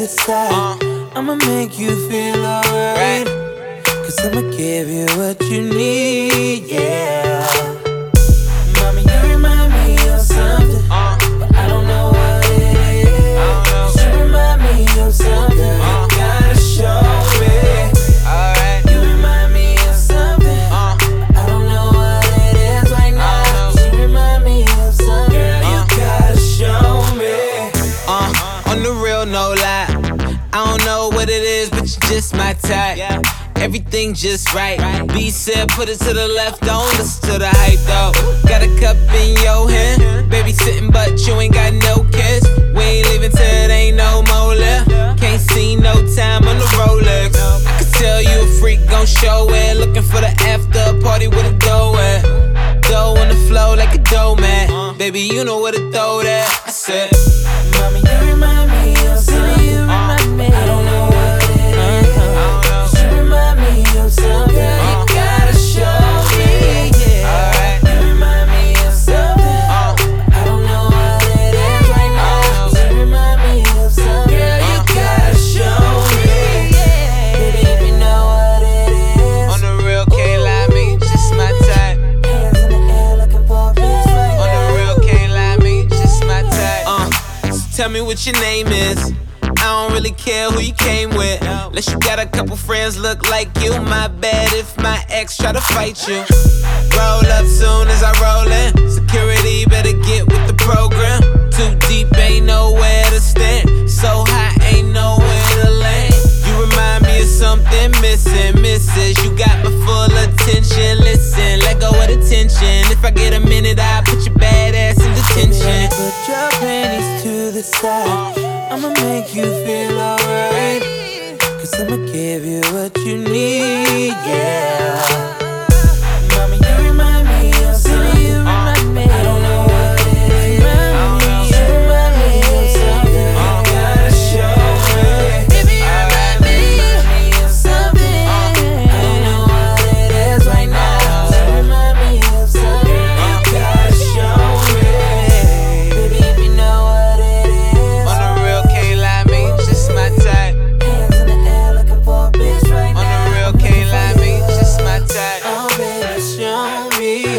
the side. I'ma make you feel alright. Cause I'ma give you what you need, yeah. Mommy, you remind me of something, but I don't know what it is. Cause you remind me of something, you gotta show me. You remind me of something, but I don't know what it is right now. Cause you remind me of something, girl, you gotta show me. On the real, no lie, I don't know what it is, but you're just my type. Everything just right. B said put it to the left, don't listen to the hype though. Got a cup in your hand, baby sitting but you ain't got no kiss. We ain't leaving till it ain't no more left. Can't see no time on the Rolex. I could tell you a freak, gon' show it. Looking for the after party with a dough at. Dough on the floor like a dough man. Baby, you know where to throw that. I said, Mommy, you remind me of something. You remind me. I don't know what it is. Cause you remind me of something. Girl, you gotta show me. Yeah. You remind me of something. I don't know what it is right now. Cause you remind me of something. Girl, you gotta show me. Baby, if you know what it is. on the real, can't lie, me, you just my type. Hands in the air looking for a bitch right On the now. real, can't lie, me, you just my type. So tell me what your name is. I don't really care who you came with. Unless you got a couple friends look like you. My bad if my ex try to fight you. Roll up soon as I roll in. Security better get with the program. Too deep, ain't nowhere to stand. So high, ain't nowhere to land. You remind me of something missing, missus. You got my full attention. Listen, let go of the tension. If I get a minute, I'll put your bad ass in detention. Put your panties to the side. I'ma make you feel alright. Cause I'ma give you what you need, yeah. Mommy, you remind me of something. You remind me. I don't know what it is. You remind me of something. You gotta show me. Baby, you remind me of something. I don't know what it is right now. You remind me of something. You gotta show me. Baby, if you know what it is. On the real, can't lie, me, you just my type. Hands in the air looking for a bitch right On now. the real, can't lie, me, you just my type. Oh, baby, show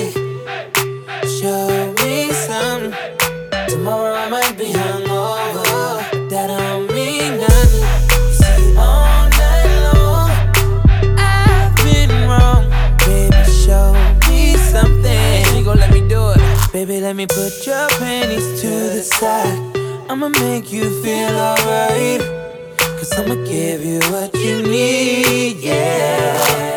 me something. Tomorrow I might be hungover. That don't mean nothing. See, all night long, I've been wrong. Baby, show me something. You gon' let me do it. Baby, let me put your panties to the side. I'ma make you feel alright. Cause I'ma give you what you need, yeah.